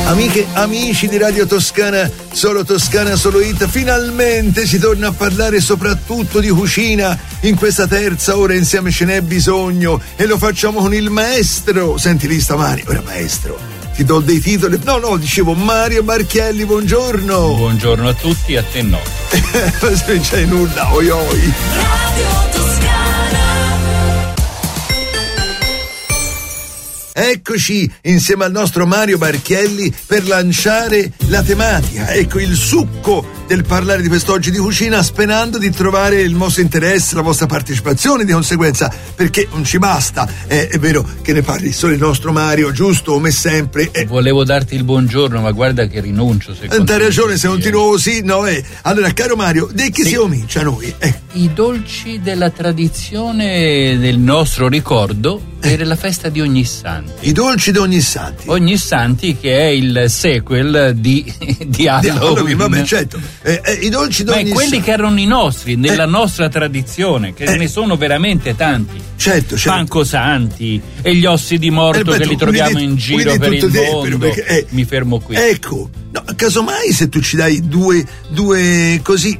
Amiche, amici di Radio Toscana, Solo Hit, finalmente si torna a parlare soprattutto di cucina in questa terza ora, insieme ce n'è bisogno, e lo facciamo con il maestro. Senti lì stamani, ora maestro, ti do dei titoli. No, dicevo Mario Barchielli, buongiorno. Buongiorno a tutti, a te no. Se c'è nulla, oi. Radio Toscana. Eccoci insieme al nostro Mario Barchielli per lanciare la tematica, ecco il succo del parlare di quest'oggi di cucina, sperando di trovare il vostro interesse, la vostra partecipazione di conseguenza, perché non ci basta, è vero che ne parli solo il nostro Mario, giusto come sempre. Volevo darti il buongiorno, ma guarda che rinuncio. T'hai ragione, se continuo così, no? Allora, caro Mario, di che si comincia noi? I dolci della tradizione del nostro ricordo per la festa di Ognissanti. I dolci di Ognissanti. Ognissanti, che è il sequel di Halloween. Vabbè, certo. I dolci di Ognissanti. Ma quelli che erano i nostri, nella nostra tradizione, che ne sono veramente tanti. Certo. Pancosanti e gli ossi di morto che li troviamo in giro per il mondo. Perché, mi fermo qui. Ecco, no, casomai se tu ci dai due così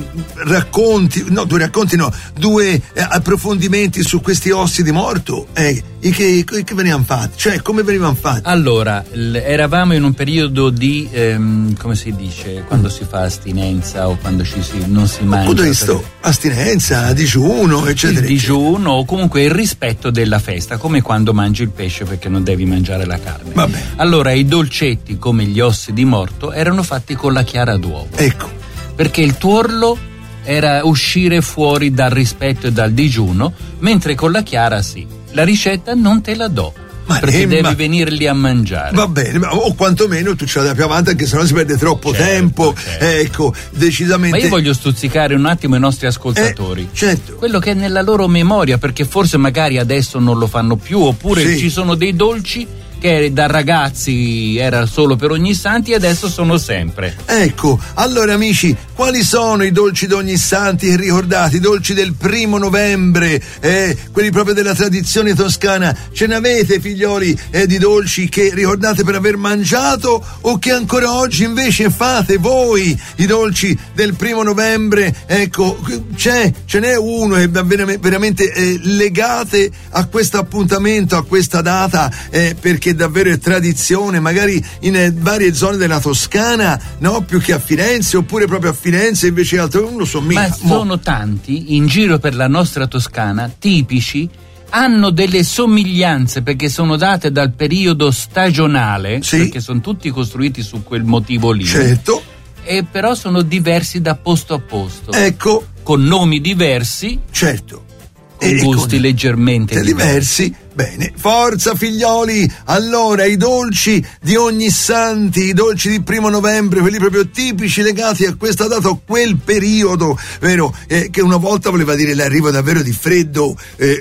due approfondimenti su questi ossi di morto, che venivano fatti? Cioè, come venivano fatti? Allora, eravamo in un periodo di come si dice, quando si fa astinenza o quando non si mangia. Astinenza, digiuno, eccetera. Il digiuno o comunque il rispetto della festa, come quando mangi il pesce perché non devi mangiare la carne. Vabbè. Allora, i dolcetti come gli ossi di morto erano fatti con la chiara d'uovo. Ecco. Perché il tuorlo era uscire fuori dal rispetto e dal digiuno, mentre con la chiara sì. La ricetta non te la do, perché devi venirli a mangiare. Va bene, o quantomeno tu ce la dai più avanti, anche se no si perde troppo tempo. Certo. Ecco, decisamente. Ma io voglio stuzzicare un attimo i nostri ascoltatori. Certo. Quello che è nella loro memoria, perché forse magari adesso non lo fanno più, oppure ci sono dei dolci che da ragazzi era solo per Ognissanti e adesso sono sempre. Ecco, allora amici, quali sono i dolci di Ognissanti che ricordate? I dolci del 1 novembre, quelli proprio della tradizione toscana. Ce ne avete, figlioli, di dolci che ricordate per aver mangiato o che ancora oggi invece fate voi? I dolci del 1 novembre, ecco, ce n'è uno che veramente legate a questo appuntamento, a questa data, perché davvero è tradizione, magari in varie zone della Toscana, no? Più che a Firenze, oppure proprio a Firenze invece altro, non lo so mica. Ma sono tanti in giro per la nostra Toscana, tipici, hanno delle somiglianze perché sono date dal periodo stagionale, perché sono tutti costruiti su quel motivo lì. Certo. E però sono diversi da posto a posto. Ecco. Con nomi diversi. Certo. Con gusti leggermente diversi. Bene, forza figlioli. Allora, i dolci di Ognissanti, i dolci di 1 novembre, quelli proprio tipici legati a questa data o quel periodo, vero? Che una volta voleva dire l'arrivo davvero di freddo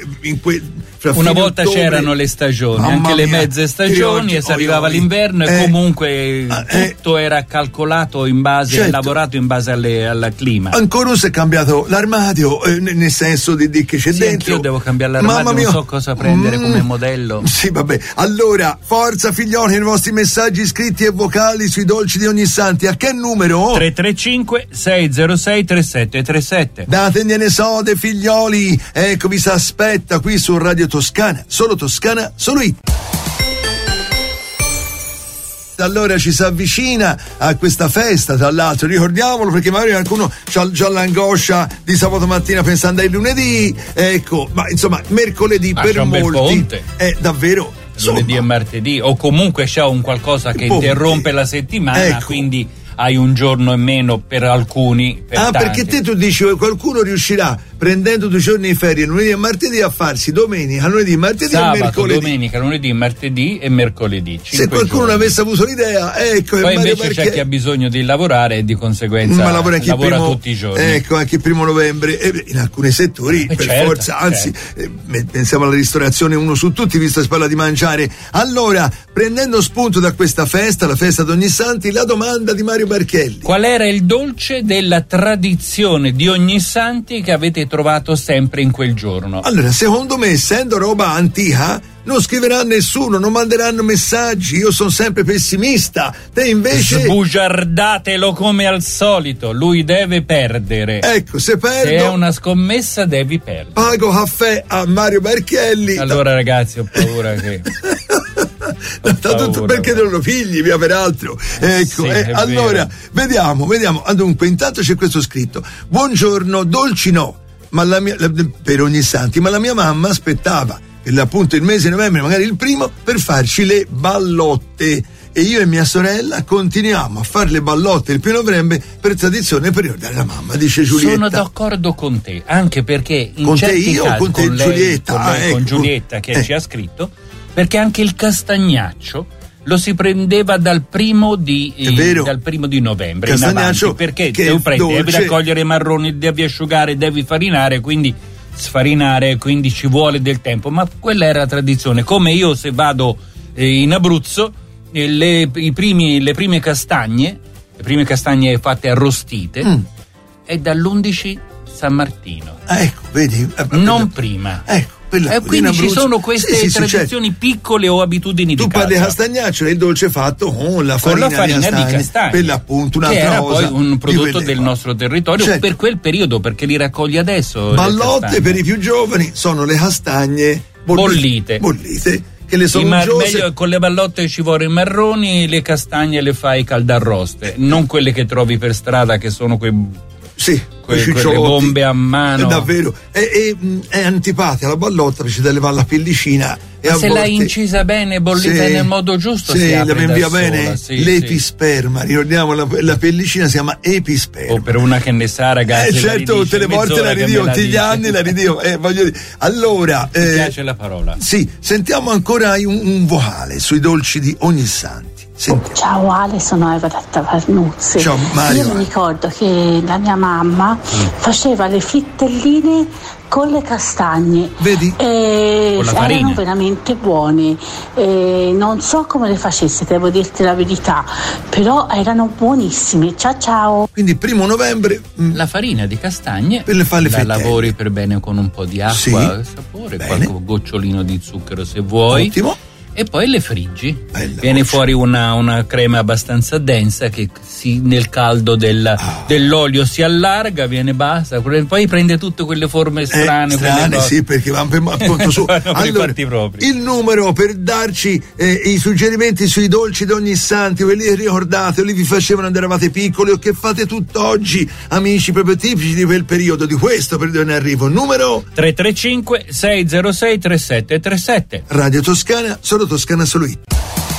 una volta ottobre. C'erano le stagioni, anche le mezze stagioni, e si arrivava l'inverno e comunque tutto era calcolato in base, lavorato in base al clima. Ancora non si è cambiato l'armadio, nel senso di che c'è dentro. Anch'io devo cambiare l'armadio, non so cosa prendere come modello. Sì, vabbè. Allora, forza figlioli, nei vostri messaggi scritti e vocali sui dolci di Ognissanti. A che numero? 335 606 3737. Dategliene sode, figlioli. Ecco, vi si aspetta qui su Radio Toscana, Solo Hit. Allora ci si avvicina a questa festa, tra l'altro ricordiamolo, perché magari qualcuno c'ha già l'angoscia di sabato mattina pensando ai lunedì, ecco, ma insomma mercoledì per molti è davvero lunedì e martedì, o comunque c'è un qualcosa che interrompe la settimana, ecco. Quindi hai un giorno in meno per alcuni, per tanti. Perché te tu dici qualcuno riuscirà prendendo 2 giorni di ferie, lunedì e martedì, a farsi domenica, lunedì, martedì sabato, e mercoledì. Domenica, lunedì, martedì e mercoledì. Se qualcuno non avesse avuto l'idea, ecco. Poi invece c'è chi ha bisogno di lavorare e di conseguenza lavora tutti i giorni. Ecco, anche il 1 novembre, in alcuni settori forza, anzi, pensiamo alla ristorazione uno su tutti, visto che si parla di mangiare. Allora, prendendo spunto da questa festa, la festa di Ognissanti, la domanda di Mario Barchielli. Qual era il dolce della tradizione di Ognissanti che avete viene trovato sempre in quel giorno. Allora, secondo me, essendo roba antica, non scriverà nessuno, non manderanno messaggi. Io sono sempre pessimista. Te invece sbugiardatelo come al solito. Lui deve perdere. Ecco, se perdo, se è una scommessa devi perdere. Pago caffè a Mario Marchielli. Allora ragazzi, ho paura che tutto perché non lo figli, via, peraltro. Ecco, sì, allora vediamo. Dunque, intanto c'è questo scritto: buongiorno, dolci no, ma per Ognissanti, ma la mia mamma aspettava appunto il mese di novembre, magari il primo, per farci le ballotte, e io e mia sorella continuiamo a fare le ballotte il 1 novembre per tradizione, per ricordare la mamma, dice Giulietta. Sono d'accordo con te, anche perché in con certi te io casi, con te con Giulietta, lei, con Giulietta che ci ha scritto, perché anche il castagnaccio lo si prendeva dal primo di novembre in avanti, perché devi raccogliere i marroni, devi asciugare, devi farinare, quindi ci vuole del tempo, ma quella era la tradizione. Come io, se vado in Abruzzo, le prime castagne fatte arrostite è dall'11 San Martino. Ecco, vedi? Non prima. Ecco. Quindi ci sono queste tradizioni piccole o abitudini di casa. Tu parli di castagnaccio, è il dolce fatto con la farina di castagne, per l'appunto un'altra che era cosa, poi un prodotto del nostro territorio, per quel periodo, perché li raccogli adesso. Ballotte per i più giovani sono le castagne bollite che le sono meglio, con le ballotte ci vuole i marroni, le castagne le fai caldarroste, non quelle che trovi per strada, che sono quelle bombe a mano. È davvero, è antipatica la ballotta, perché deve levare la pellicina. Ma se l'hai incisa bene, bollita nel modo giusto, si apre la via sola, bene. L'episperma, ricordiamo, la pellicina si chiama episperma. O per una che ne sa, ragazzi, certo, tutte le volte la ridio, tutti gli anni la ridio, voglio dire. Allora, mi piace la parola. Sì, sentiamo ancora un vocale sui dolci di Ognissanti. Ciao Ale, sono Eva da Tavarnuzzi. Ciao Mario. Io mi ricordo che la mia mamma faceva le frittelline con le castagne. Vedi? Erano veramente buone. Non so come le facesse, devo dirti la verità, però erano buonissime. Ciao. Quindi 1 novembre la farina di castagne per le la lavori per bene con un po' di acqua, sapore, qualche gocciolino di zucchero se vuoi. Ottimo. E poi le friggi. Bella viene fuori una crema abbastanza densa che nel caldo dell'olio si allarga, viene bassa, poi prende tutte quelle forme strane. Sì, perché vanno per appunto su. Allora, il numero per darci i suggerimenti sui dolci di Ognissanti, quelli che ricordate, li vi facevano quando eravate piccoli o che fate tutt'oggi, amici proprio tipici di quel periodo, di questo periodo in arrivo. Numero 335 606 3737. Radio Toscana, solo Toscana solo it.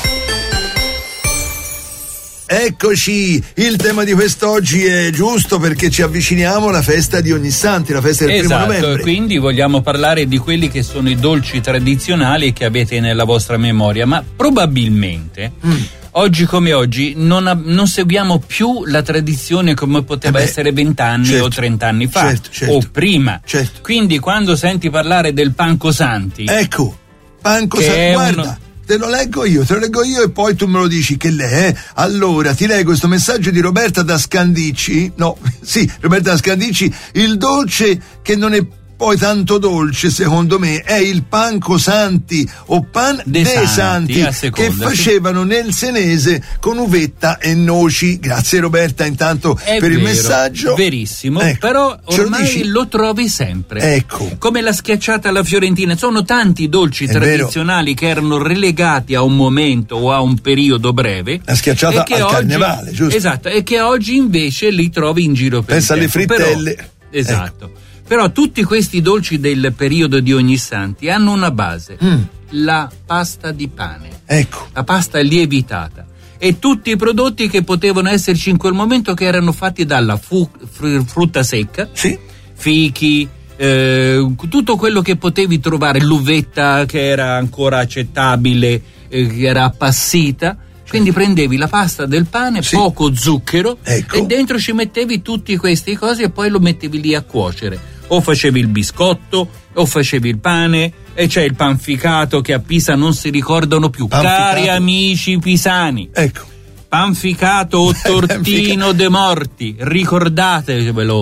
Eccoci, il tema di quest'oggi è giusto perché ci avviciniamo alla festa di Ognissanti, la festa del 1 novembre. Quindi vogliamo parlare di quelli che sono i dolci tradizionali che avete nella vostra memoria, ma probabilmente oggi come oggi non seguiamo più la tradizione come poteva essere 20 anni o 30 anni fa o prima. Certo. Quindi quando senti parlare del Panco Santi, ecco, Panco Santi, guarda. Te lo leggo io e poi tu me lo dici che lei è. Allora, ti leggo questo messaggio di Roberta da Scandicci. Roberta da Scandicci. Il dolce che non è poi tanto dolce, secondo me, è il Panco Santi o pan de Santi che facevano nel senese con uvetta e noci. Grazie Roberta intanto per il messaggio. Verissimo, però ormai lo trovi sempre. Ecco. Come la schiacciata alla fiorentina, sono tanti dolci tradizionali che erano relegati a un momento o a un periodo breve. La schiacciata al carnevale, giusto? Esatto, e che oggi invece li trovi in giro per pensa alle frittelle. Però, esatto. Però tutti questi dolci del periodo di Ognissanti hanno una base, la pasta di pane, la pasta lievitata e tutti i prodotti che potevano esserci in quel momento, che erano fatti dalla frutta secca, fichi, tutto quello che potevi trovare, l'uvetta che era ancora accettabile, che era appassita. Quindi prendevi la pasta del pane, poco zucchero, e dentro ci mettevi tutti questi cose e poi lo mettevi lì a cuocere. O facevi il biscotto, o facevi il pane, e c'è il panficato che a Pisa non si ricordano più. Cari amici pisani, panficato o tortino de morti, ricordatevelo.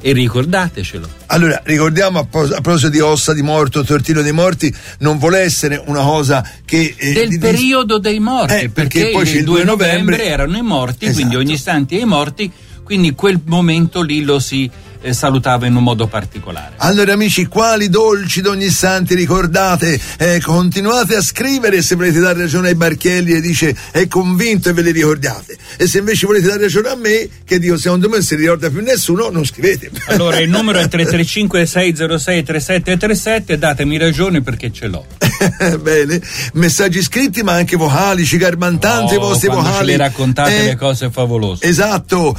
e ricordatecelo. Allora, ricordiamo a proposito di ossa di morto, tortino dei morti, non vuole essere una cosa che del periodo dei morti, perché poi il 2 novembre erano i morti, esatto. Quindi ogni santi e i morti, quindi quel momento lì lo si salutava in un modo particolare. Allora amici, quali dolci d'ogni santi ricordate? Continuate a scrivere. Se volete dare ragione ai Barchielli e dice è convinto e ve li ricordate, e se invece volete dare ragione a me che dico secondo me non si ricorda più nessuno, non scrivete. Allora il numero è 335 606 3737, datemi ragione perché ce l'ho. Bene, messaggi scritti ma anche vocali, ci garbantanti i vostri vocali, ce le raccontate le cose favolose. Esatto.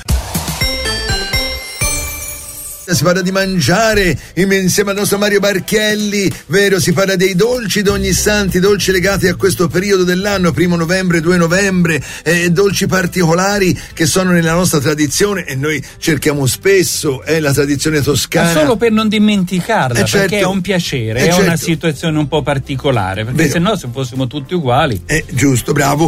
Si parla di mangiare insieme al nostro Mario Barchielli, vero? Si parla dei dolci d'ogni santi, dolci legati a questo periodo dell'anno, 1 novembre, 2 novembre, dolci particolari che sono nella nostra tradizione e noi cerchiamo spesso la tradizione toscana. Ma solo per non dimenticarla, certo, perché è un piacere, è una situazione un po' particolare, perché se no se fossimo tutti uguali. Giusto, bravo.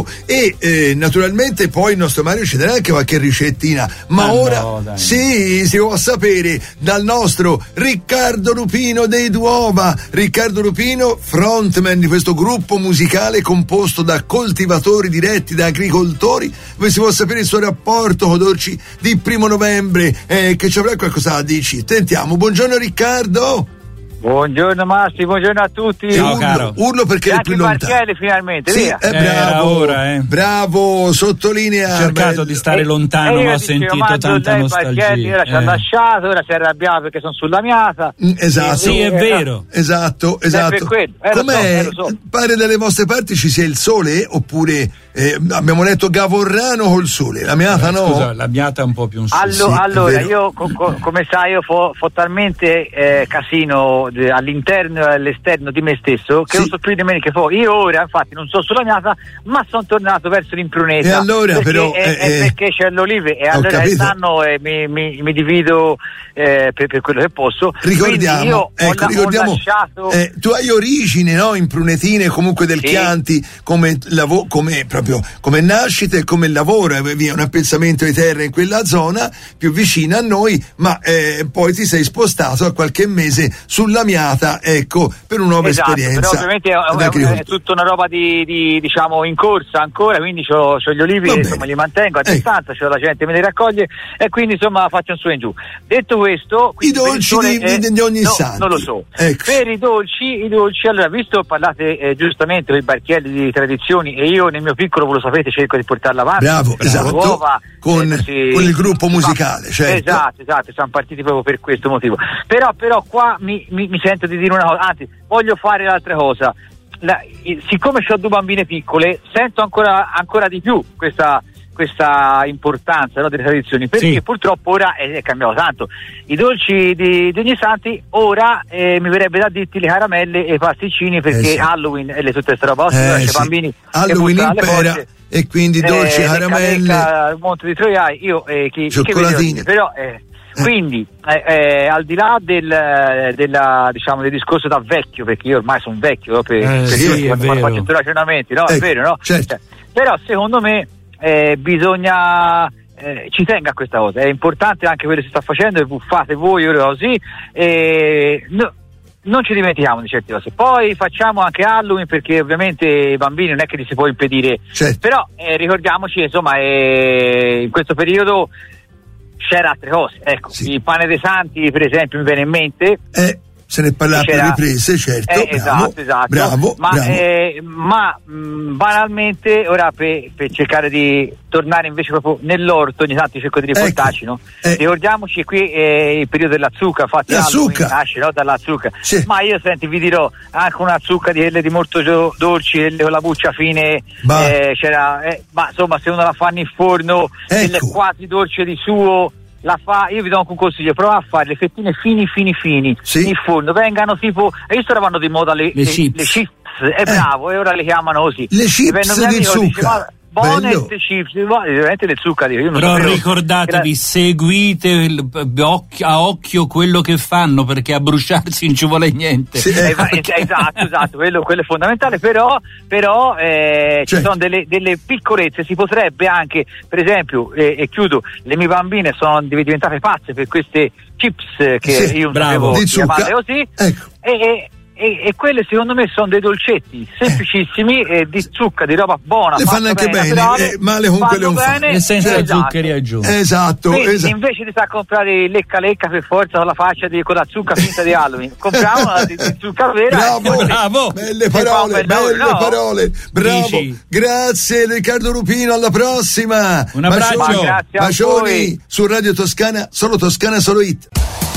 E naturalmente poi il nostro Mario ci darà anche qualche ricettina, ma ora si può sapere dal nostro Riccardo Lupino dei Duova. Riccardo Lupino, frontman di questo gruppo musicale composto da coltivatori diretti, da agricoltori, dove si può sapere il suo rapporto con dolci di 1 novembre, che ci avrà qualcosa da dirci. Tentiamo. Buongiorno Riccardo. Buongiorno Massi, buongiorno a tutti. Ciao caro. Urlo perché è più lontano. Barchielli finalmente, sì, via. Bravo, ora, bravo, sottolinea. Ho cercato di stare lontano, ma ho sentito tanta nostalgia. Barchielli ora ci ha lasciato, ora si è arrabbiato perché sono sulla miata. Esatto. Sì, è vero. Esatto. Com'è? Lo so. Pare dalle vostre parti ci sia il sole oppure abbiamo letto Gavorrano col sole, la miata no? Scusa, la miata è un po' più un allora io come sai io fo talmente casino all'interno e all'esterno di me stesso che non so più nemmeno che fo. Io ora infatti non sono sulla miata ma sono tornato verso l'impruneta, e allora perché però perché c'è l'olive e allora quest'anno mi divido per quello che posso. Ricordiamo, ricordiamo lasciato... tu hai origine, no? In Prunetine, comunque del Chianti, come proprio come nascita e come lavoro, via un appezzamento di terra in quella zona più vicina a noi, ma poi ti sei spostato a qualche mese sulla Miata, ecco, per una nuova esperienza. Però ovviamente è tutta una roba di diciamo in corsa ancora, quindi c'ho gli olivi, insomma li mantengo a distanza, c'ho la gente me li raccoglie e quindi insomma faccio un su e in giù. Detto questo, i dolci di ogni santo non lo so. Ecco. Per i dolci, allora visto parlate giustamente dei Barchielli di tradizioni e io nel mio piccolo, voi lo sapete, cerco di portarla avanti. Bravo, esatto. Uova, con il gruppo musicale, certo. Esatto, siamo partiti proprio per questo motivo. Però qua mi sento di dire una cosa, anzi, voglio fare l'altra cosa. Siccome ho 2 bambine piccole, sento ancora di più questa importanza, no, delle tradizioni, perché purtroppo ora è cambiato tanto. I dolci di ogni santi ora mi verrebbe da dirti le caramelle e i pasticcini, perché Halloween e tutte queste roba c'è bambini Halloween impera e quindi dolci, caramelle, il monte di Troiai, io cioccolatini, però quindi al di là della diciamo del discorso da vecchio, perché io ormai sono vecchio io faccio ragionamenti, no? È vero, no? Certo. Però secondo me bisogna ci tenga a questa cosa, è importante anche quello che si sta facendo e fate voi ora così, non ci dimentichiamo di certe cose. Poi facciamo anche Halloween, perché ovviamente i bambini non è che li si può impedire, però ricordiamoci insomma in questo periodo c'era altre cose, ecco, il pane dei santi per esempio mi viene in mente, se ne parla per riprese, certo, bravo. Ma banalmente ora per cercare di tornare invece proprio nell'orto, ogni tanto cerco di riportarci, no? Ricordiamoci qui il periodo della zucca, infatti Halloween nasce, no, dalla zucca, ma io vi dirò anche una zucca di quelle di molto dolci, con la buccia fine, c'era, ma insomma se uno la fa in forno, delle quasi dolce di suo, la fa, io vi do anche un consiglio, prova a fare le fettine fini in forno, vengano tipo, visto ora vanno di moda le chips, bravo, e ora le chiamano così, le chips di zucca, Bonnet chips, veramente le zucca. Però ricordatevi, seguite a occhio quello che fanno, perché a bruciarsi non ci vuole niente. Sì, esatto, quello è fondamentale, però ci sono delle piccolezze. Si potrebbe anche, per esempio, e chiudo, le mie bambine sono diventate pazze per queste chips che io non sapevo chiamarle così, ecco. E quelle secondo me sono dei dolcetti semplicissimi, di zucca, di roba buona. Le fanno anche bene, male con quelle non fanno. E senza zuccheri aggiunti. Esatto. Invece di comprare il lecca per forza con la faccia con la zucca finta di Halloween, compriamo la di zucca vera. Bravo. Belle parole. Bravo. Dici. Grazie Riccardo Rupino, alla prossima. Un abbraccio. Bacioni su Radio Toscana, solo Toscana, solo Hit.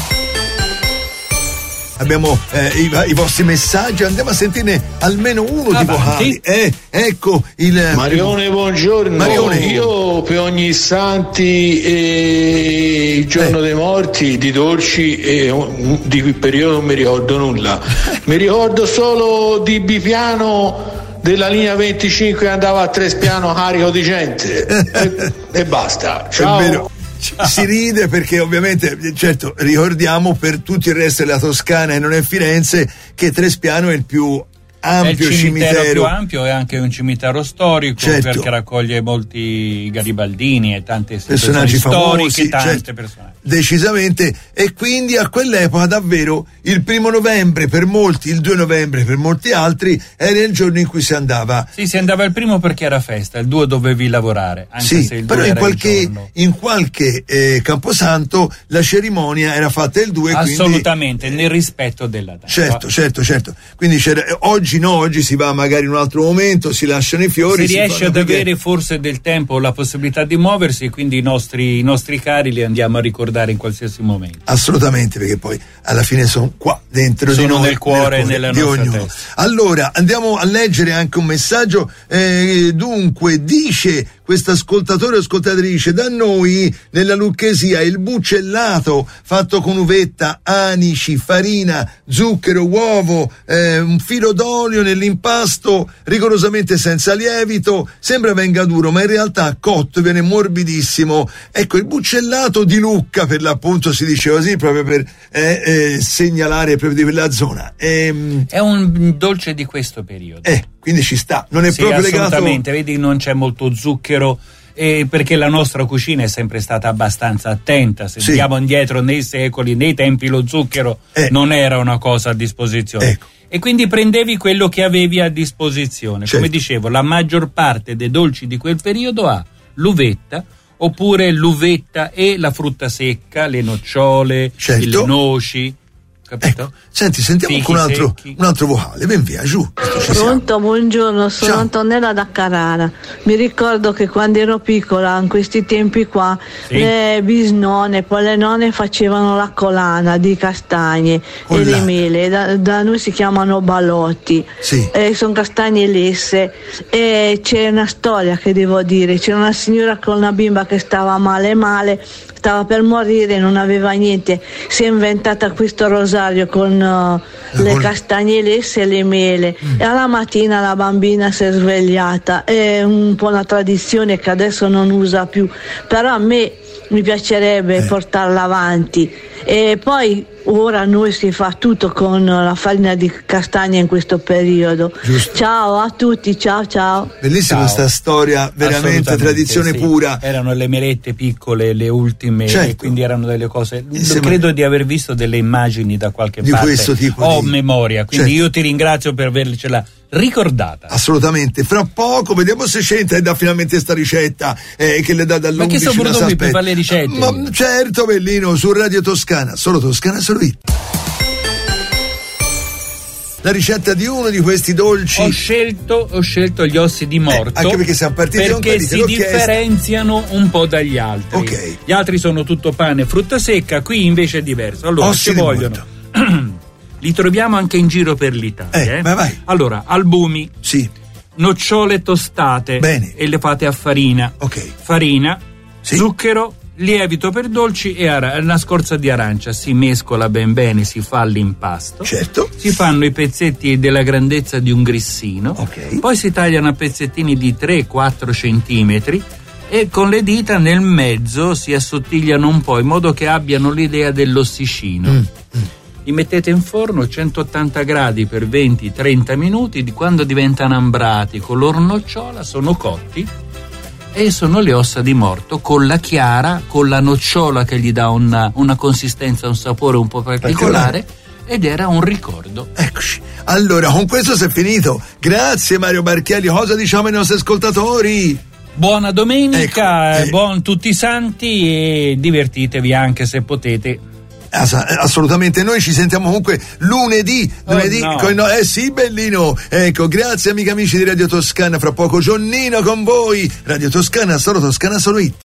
Abbiamo i vostri messaggi, andiamo a sentirne almeno uno di vocali. Ecco il Marione, buongiorno. Marione. Io per ogni santi e il giorno dei morti di dolci di quel periodo non mi ricordo nulla. Mi ricordo solo di bipiano della linea 25 che andava a Trespiano carico di gente e basta. Ciao. È vero. Si ride perché ovviamente, certo, ricordiamo per tutto il resto della Toscana e non è Firenze che Trespiano è il più ampio è il cimitero più ampio, è anche un cimitero storico, perché raccoglie molti garibaldini e tante personaggi storiche, famosi, personaggi. Decisamente, e quindi a quell'epoca davvero il 1 novembre per molti, il 2 novembre per molti altri era il giorno in cui si andava. Sì, si andava il 1 perché era festa, il 2 dovevi lavorare, anche se il 2 però era in qualche camposanto la cerimonia era fatta il 2, assolutamente, quindi, nel rispetto della data. Certo. Quindi oggi si va magari in un altro momento, si lasciano i fiori. Si riesce ad avere forse del tempo, la possibilità di muoversi, e quindi i nostri cari li andiamo a ricordare in qualsiasi momento. Assolutamente, perché poi alla fine sono qua dentro di noi, nel cuore nella di nostra ognuno. testa. Allora andiamo a leggere anche un messaggio. Dunque dice questo ascoltatore o ascoltatrice: da noi nella Lucchesia il buccellato fatto con uvetta, anici, farina, zucchero, uovo, un filo d'olio nell'impasto, rigorosamente senza lievito, sembra venga duro ma in realtà cotto viene morbidissimo. Ecco, il buccellato di Lucca, per l'appunto si dice così proprio per segnalare proprio di quella zona. È un dolce di questo periodo. Quindi ci sta, non è proprio legato. Assolutamente, vedi, non c'è molto zucchero, perché la nostra cucina è sempre stata abbastanza attenta. Se andiamo indietro nei secoli, nei tempi lo zucchero non era una cosa a disposizione. Ecco. E quindi prendevi quello che avevi a disposizione. Come dicevo, la maggior parte dei dolci di quel periodo ha l'uvetta, oppure l'uvetta e la frutta secca, le nocciole, le noci. Capito? Ecco. Senti, sentiamo anche un altro vocale. Ben via, giù. Pronto, buongiorno, sono Antonella da Carrara. Mi ricordo che quando ero piccola, in questi tempi qua, le bisnonne, poi le nonne facevano la collana di castagne e le mele. Da noi si chiamano ballotti. Sono castagne lesse. E c'è una storia che devo dire. C'era una signora con una bimba che stava male, stava per morire, non aveva niente, si è inventata questo rosario con le castagne lesse e le mele, e alla mattina la bambina si è svegliata. È un po' una tradizione che adesso non usa più, però a me mi piacerebbe portarla avanti. E poi ora noi si fa tutto con la farina di castagna in questo periodo. Giusto. Ciao a tutti, ciao. Bellissima questa storia, veramente tradizione pura. Erano le melette piccole, le ultime, e quindi erano delle cose. Credo di aver visto delle immagini da qualche parte. Di questo tipo ho memoria, quindi io ti ringrazio per avercela ricordata. Assolutamente. Fra poco vediamo se c'entra e dà finalmente sta ricetta che le dà dall'11. Ma che sono venuto qui per fare le ricette? Ma certo, Bellino, su Radio Toscana, solo Toscana, solo Hit. La ricetta di uno di questi dolci. Ho scelto gli ossi di morto, anche perché siamo partiti perché si differenziano un po' dagli altri. Gli altri sono tutto pane e frutta secca, qui invece è diverso. Allora, ossi ci vogliono li troviamo anche in giro per l'Italia. Vai. Allora, albumi, nocciole tostate, e le fate a farina. Farina, zucchero, lievito per dolci e una scorza di arancia, si mescola ben bene, si fa l'impasto. Certo. Si fanno i pezzetti della grandezza di un grissino. Ok. Poi si tagliano a pezzettini di 3-4 centimetri e con le dita nel mezzo si assottigliano un po' in modo che abbiano l'idea dell'ossicino. Li mettete in forno 180 gradi per 20-30 minuti, quando diventano ambrati color nocciola sono cotti e sono le ossa di morto con la chiara, con la nocciola che gli dà una consistenza, un sapore un po' particolare. Ed era un ricordo. Eccoci. Allora, con questo si è finito. Grazie Mario Barchielli. Cosa diciamo ai nostri ascoltatori? Buona domenica, buon tutti i santi e divertitevi anche se potete. Assolutamente, noi ci sentiamo comunque lunedì no. Sì, bellino. Ecco, grazie amiche e amici di Radio Toscana, fra poco Gionnino con voi. Radio Toscana, solo Toscana, solo It.